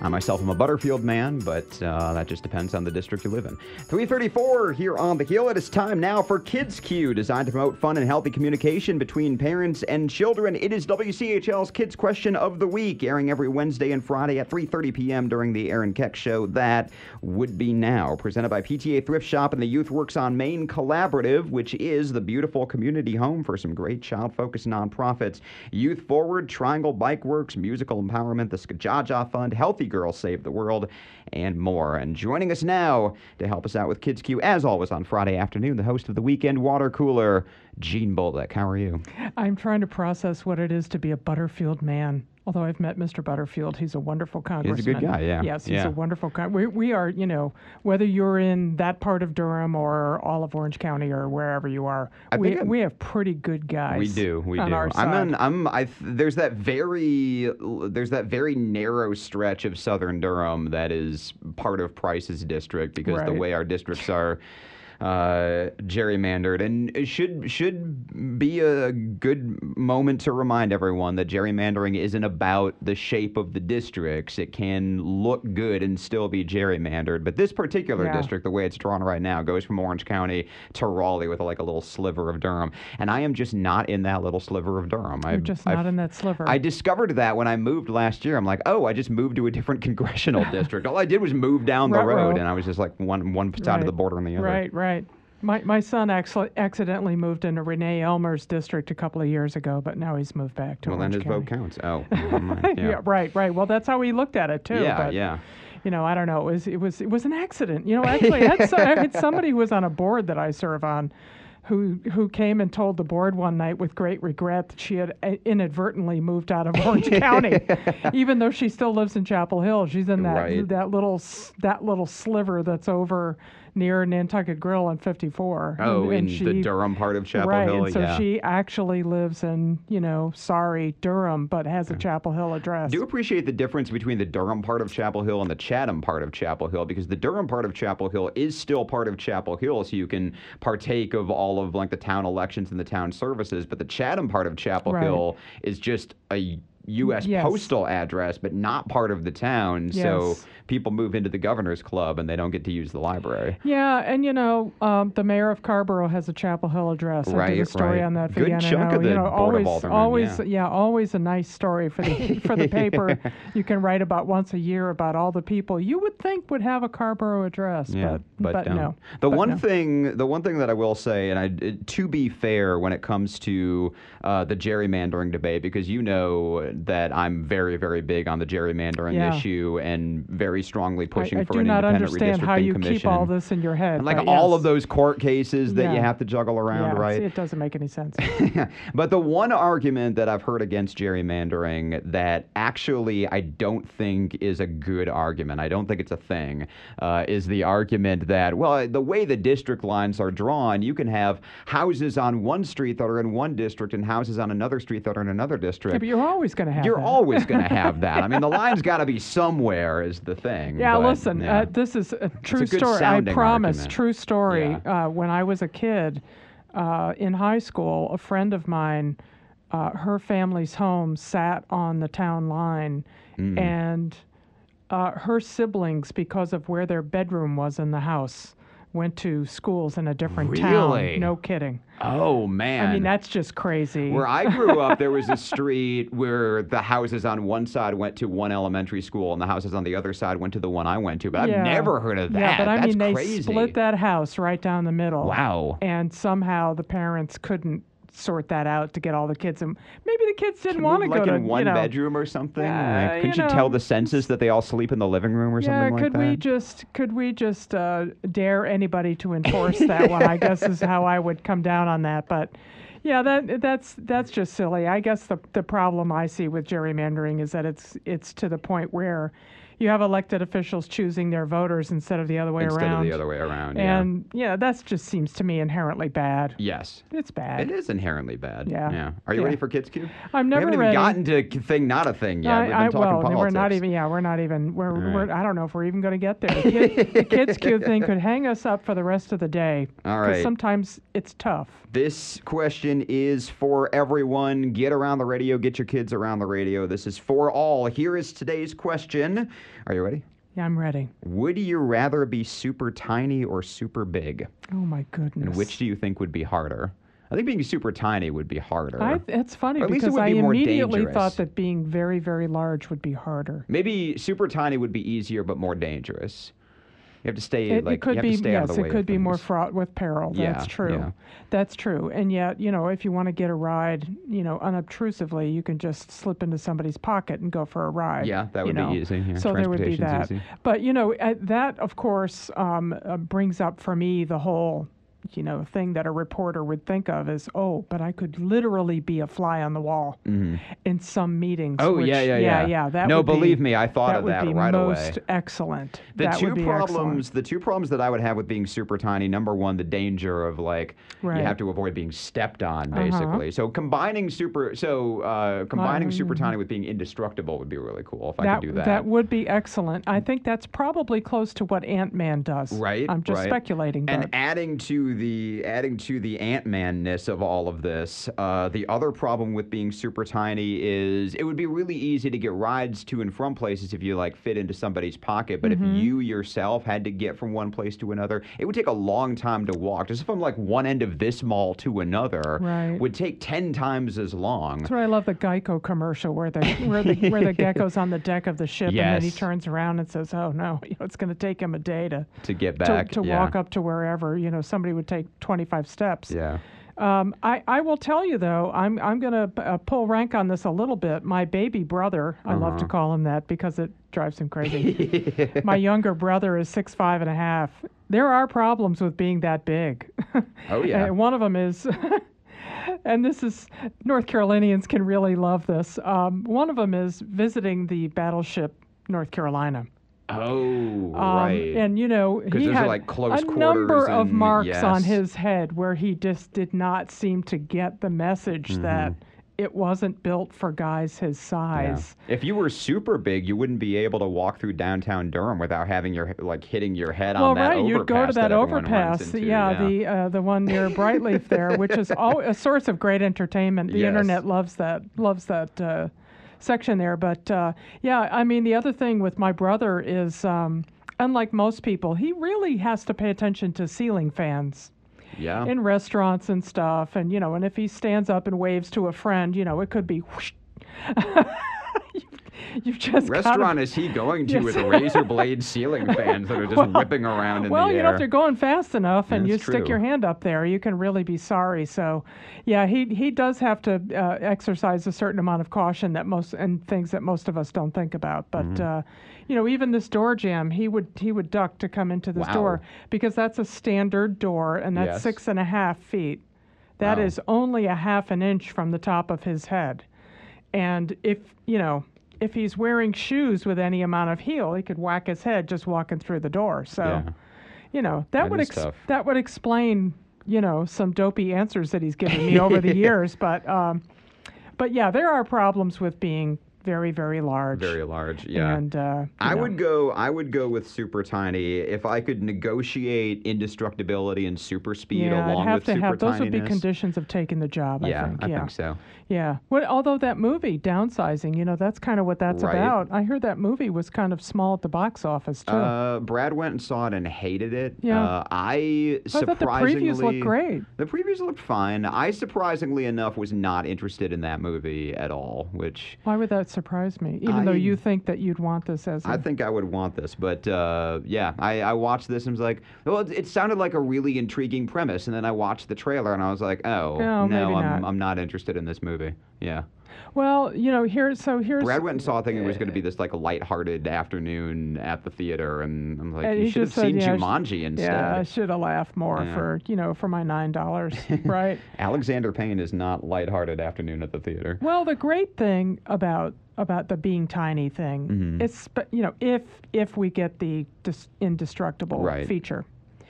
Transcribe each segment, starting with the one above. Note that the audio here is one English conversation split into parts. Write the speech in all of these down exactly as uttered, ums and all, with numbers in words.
I myself am a Butterfield man, but uh, that just depends on the district you live in. three thirty-four here on The Hill. It is time now for Kids Q, designed to promote fun and healthy communication between parents and children. It is W C H L's Kids Question of the Week, airing every Wednesday and Friday at three thirty p.m. during the Aaron Keck Show. That would be now. Presented by P T A Thrift Shop and the Youth Works on Main Collaborative, which is the beautiful community home for some great child-focused nonprofits. Youth Forward, Triangle Bike Works, Musical Empowerment, the Skajaja Fund, Healthy Girls Save the World, and more. And joining us now to help us out with Kids Q, as always on Friday afternoon, the host of the Weekend Water Cooler, Gene Bolduc. How are you? I'm trying to process what it is to be a Butterfield man. Although I've met Mister Butterfield, he's a wonderful congressman. He's a good guy, yeah. Yes, he's yeah. a wonderful con- we, we are, you know, whether you're in that part of Durham or all of Orange County or wherever you are, I we think we have pretty good guys. We do, we on do. Our I'm side. in, I'm I there's that very there's that very narrow stretch of southern Durham that is part of Price's district because Right. the way our districts are uh, gerrymandered, and it should should be a good moment to remind everyone that gerrymandering isn't about the shape of the districts. It can look good and still be gerrymandered, but this particular Yeah. district, the way it's drawn right now, goes from Orange County to Raleigh with like a little sliver of Durham, and I am just not in that little sliver of Durham. You're I've, just I've, not in that sliver. I discovered that when I moved last year. I'm like, oh, I just moved to a different congressional district. All I did was move down the Ruh-roh. road, and I was just like one one side Right. of the border and the other. Right, right. My my son actually accidentally moved into Renee Elmer's district a couple of years ago, but now he's moved back to Well, then Orange his vote County. counts. Oh, never mind. yeah. Yeah. right, right. Well, that's how he looked at it too. Yeah, but, yeah. You know, I don't know. It was it was it was an accident. You know, actually, I had, so, I had somebody who was on a board that I serve on, who who came and told the board one night with great regret that she had uh, inadvertently moved out of Orange County, even though she still lives in Chapel Hill. She's in that Right. that little s- that little sliver that's over near Nantucket Grill on fifty-four. Oh, and, and in she, the Durham part of Chapel right, Hill. and so yeah. she actually lives in, you know, sorry, Durham, but has a Chapel Hill address. do appreciate the difference between the Durham part of Chapel Hill and the Chatham part of Chapel Hill, because the Durham part of Chapel Hill is still part of Chapel Hill, so you can partake of all of like the town elections and the town services, but the Chatham part of Chapel Right. Hill is just a U S Yes. postal address, but not part of the town, so Yes. people move into the governor's club and they don't get to use the library. Yeah, and you know, um, the mayor of Carrboro has a Chapel Hill address. I did Right, a story right. on that for Good the N N O. chunk of the you know, Board of always, Aldermen, always, yeah. always a nice story for the for the paper. You can write about once a year about all the people you would think would have a Carrboro address, Yeah, but but, but no. don't. The But one no. thing, the one thing that I will say, and I, it- to be fair, when it comes to uh, the gerrymandering debate, because you know that I'm very, very big on the gerrymandering Yeah. issue and very strongly pushing I, I for do an not independent understand how redistricting you commission. keep all this in your head. And like but all yes. of those court cases that you Yeah. have to juggle around, yeah, right? It doesn't make any sense. But the one argument that I've heard against gerrymandering that actually I don't think is a good argument, I don't think it's a thing, uh, is the argument that, well, the way the district lines are drawn, you can have houses on one street that are in one district and houses on another street that are in another district. Yeah, but you're always going to have You're that. always going to have that. I mean, the line's got to be somewhere is the thing. Yeah, but, listen, yeah. Uh, this is a true good story. I sounding promise, argument. true story. Yeah. Uh, when I was a kid uh, in high school, a friend of mine, uh, her family's home sat on the town line, Mm. and uh, her siblings, because of where their bedroom was in the house, went to schools in a different Really? town. No kidding. Oh, man. I mean, that's just crazy. Where I grew up, there was a street where the houses on one side went to one elementary school and the houses on the other side went to the one I went to. But Yeah. I've never heard of that. Yeah, but I That's mean, they crazy. split that house right down the middle. Wow. And somehow the parents couldn't sort that out to get all the kids in. Maybe the kids didn't Can want to move, go like to in one you know, bedroom or something. Yeah, Like, couldn't you you, tell know, the census that they all sleep in the living room or Yeah, something like could that? we just could we just uh, dare anybody to enforce that one? I guess is how I would come down on that. But yeah, that that's that's just silly. I guess the the problem I see with gerrymandering is that it's it's to the point where you have elected officials choosing their voters instead of the other way Instead around. of the other way around, yeah. And yeah, that just seems to me inherently bad. Yes. It's bad. It is inherently bad. Yeah. Yeah. Are you Yeah. ready for Kids Q? I'm never we haven't ready. even gotten to thing not a thing yet. I, We've been I, talking well, politics. we're not even. Yeah, we're not even. We're. All we're right. I don't know if we're even going to get there. The, kid, the kids Q thing could hang us up for the rest of the day. All 'cause right. Sometimes it's tough. This question is for everyone. Get around the radio. Get your kids around the radio. This is for all. Here is today's question. Are you ready? Yeah, I'm ready. Would you rather be super tiny or super big? Oh my goodness. And which do you think would be harder? I think being super tiny would be harder. I, it's funny Or at least it because would I be more immediately dangerous. thought that being very, very large would be harder. Maybe super tiny would be easier but more dangerous. You have to stay It, like it could you have be to stay out yes, of the way it could of be more things. fraught with peril. Yeah, That's true. yeah. That's true. And yet, you know, if you want to get a ride, you know, unobtrusively, you can just slip into somebody's pocket and go for a ride. Yeah, that you would be know. easy. Yeah, So there would be that. transportation's easy. But you know, uh, that of course um, uh, brings up for me the whole, you know, thing that a reporter would think of is, oh, but I could literally be a fly on the wall in some meetings. Oh, which, yeah, yeah, yeah, yeah. yeah. That No, would be- believe me, I thought that of would that be right away. most excellent. The that two would be problems, excellent. the two problems that I would have with being super tiny. Number one, the danger of like Right. you have to avoid being stepped on, Uh-huh. basically. So combining super, so uh, combining Um, super tiny with being indestructible would be really cool if I That, could do that. would be excellent. I think that's probably close to what Ant-Man does. Right, I'm just right. speculating, And but adding to the adding to the Ant-Man-ness of all of this, uh, the other problem with being super tiny is it would be really easy to get rides to and from places if you like fit into somebody's pocket. But Mm-hmm. if you yourself had to get from one place to another, it would take a long time to walk. Just from like one end of this mall to another Right. would take ten times as long. that's why I love the Geico commercial where the where the where the gecko's on the deck of the ship and then he Yes. turns around and says, "Oh no, you know, it's going to take him a day to To get to, back, to yeah. walk up to wherever. You know, somebody would take twenty-five steps." Yeah. Um, I, I will tell you though, I'm I'm gonna uh, pull rank on this a little bit. My baby brother, I love to Uh-huh. call him that because it drives him crazy. My younger brother is six five and a half. There are problems with being that big. Oh, yeah. And one of them is, and this is North Carolinians can really love this. Um, one of them is visiting the battleship North Carolina. Oh, Um, right. And you know, 'Cause he those are, had like, close a number quarters of and- marks on yes. his head where he just did not seem to get the message Mm-hmm. that it wasn't built for guys his Yeah. size. If you were super big, you wouldn't be able to walk through downtown Durham without having your like hitting your head Well, on that right, overpass. you'd go to that, everyone runs overpass, into, yeah, the uh, the one near Brightleaf there, which is all a source of great entertainment. The Yes. internet loves that loves that uh, section there. But uh, yeah, I mean, the other thing with my brother is, um, unlike most people, he really has to pay attention to ceiling fans yeah. in restaurants and stuff. And you know, and if he stands up and waves to a friend, you know, it could be whoosh. You've just gotta- Restaurant is he going to Yes. with razor blade ceiling fans that are just Well- whipping around in Well, the you air? know, if they're going fast enough and you That's stick your true. hand up there, you can really be sorry. So, yeah, he he does have to uh, exercise a certain amount of caution that most and things that most of us don't think about. But Mm-hmm. uh, you know, even this door jam, he would he would duck to come into this Wow. door because that's a standard door and that's Yes. six and a half feet. That Wow. is only a half an inch from the top of his head. And if you know. If he's wearing shoes with any amount of heel, he could whack his head just walking through the door. So, Yeah. you know, that, That would is ex- tough. that would explain, you know, some dopey answers that he's given me over the years. But, um, but yeah, there are problems with being very, very large. Very large. Yeah. And uh, you I know, would go. I would go with super tiny if I could negotiate indestructibility and super speed yeah, I'd along have with to super have those would be tininess. conditions of taking the job. Yeah, I think. yeah, so. Yeah. What, although that movie, Downsizing, you know, that's kind of what that's Right. about. I heard that movie was kind of small at the box office too. Uh, Brad went and saw it and hated it. Yeah. Uh, I I thought the surprisingly previews looked great. The previews looked fine. I surprisingly enough was not interested in that movie at all, which Why would that surprise me? Even though I- you think that you'd want this as a I think I would want this. But uh, yeah, I, I watched this and was like, well, it, it sounded like a really intriguing premise. And then I watched the trailer and I was like, oh, No, no, maybe I'm, not. I'm not interested in this movie. Yeah. Well, you know, here so here's Brad went and saw thinking it was going to be this like a lighthearted afternoon at the theater, and I'm like, And you he should have just said, seen yeah, sh- Jumanji instead. Yeah, I should have laughed more Yeah. for you know for my nine dollars, right? Alexander Payne is not lighthearted afternoon at the theater. Well, the great thing about about the being tiny thing, Mhm. it's sp- you know if if we get the dis- indestructible Right. feature,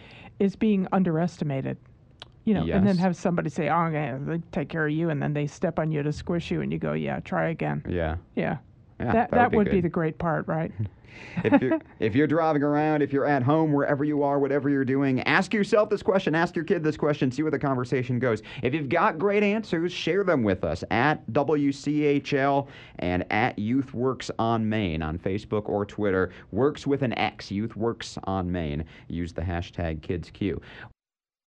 is being underestimated. You know, and then Yes. have somebody say, "Oh, yeah, they take care of you," and then they step on you to squish you, and you go, "Yeah, try again." Yeah. Yeah. Yeah, that that that would would be be good. the great part, right? if you're if you're driving around, if you're at home, wherever you are, whatever you're doing, ask yourself this question, ask your kid this question, see where the conversation goes. If you've got great answers, share them with us at W C H L and at YouthWorks on Maine on Facebook or Twitter. Works with an X, YouthWorks on Maine. Use the hashtag KidsQ.